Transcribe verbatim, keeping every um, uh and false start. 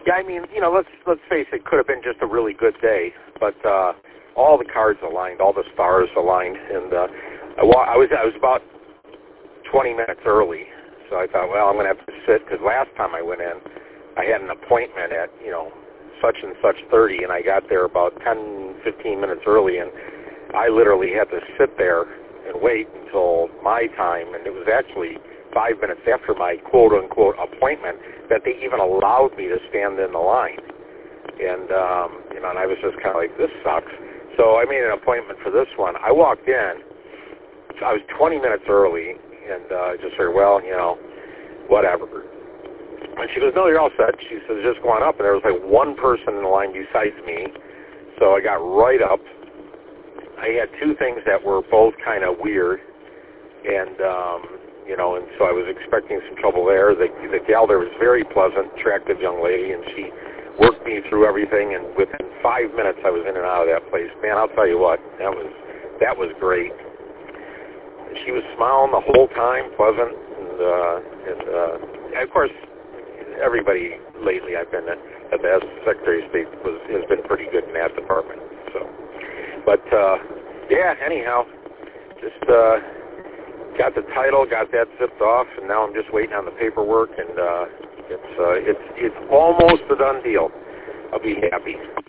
Yeah, I mean, you know, let's let's face it, could have been just a really good day, but uh, all the cards aligned, all the stars aligned, and uh, I, wa- I was I was about twenty minutes early, so I thought, well, I'm going to have to sit, because last time I went in, I had an appointment at, you know, such and such thirty, and I got there about ten, fifteen minutes early, and I literally had to sit there and wait until my time, and it was actually five minutes after my quote-unquote appointment that they even allowed me to stand in the line. And, um, you know, and I was just kind of like, this sucks. So I made an appointment for this one. I walked in. I was twenty minutes early, and uh, just said, well, you know, whatever. And she goes, no, you're all set. She says, just go on up. And there was like one person in the line besides me. So I got right up. I had two things that were both kind of weird. And, um, you know, and so I was expecting some trouble there. The, the gal there was very pleasant, attractive young lady, and she worked me through everything. And within five minutes, I was in and out of that place. Man, I'll tell you what, that was that was great. She was smiling the whole time, pleasant, and, uh, and uh, of course, everybody lately I've been at, at the Secretary of State was has been pretty good in that department. So, but uh, yeah, anyhow, just uh, got the title, got that zipped off, and now I'm just waiting on the paperwork, and uh, it's uh, it's it's almost a done deal. I'll be happy.